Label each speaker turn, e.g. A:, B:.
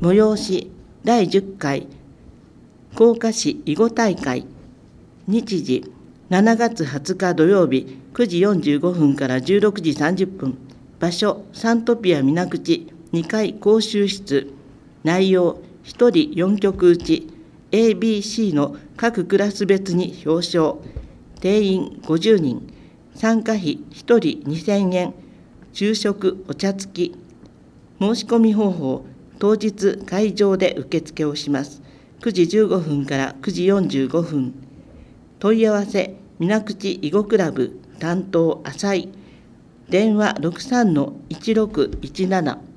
A: 催し第10回甲賀市囲碁大会、日時7月20日土曜日9時45分から16時30分、場所サントピア水口2階講習室、内容1人4局打ち、ABC の各クラス別に表彰、定員50人、参加費1人2000円、昼食お茶付き。申し込み方法、当日会場で受付をします。9時15分から9時45分。問い合わせ、水口囲碁クラブ担当浅井、電話 63-1617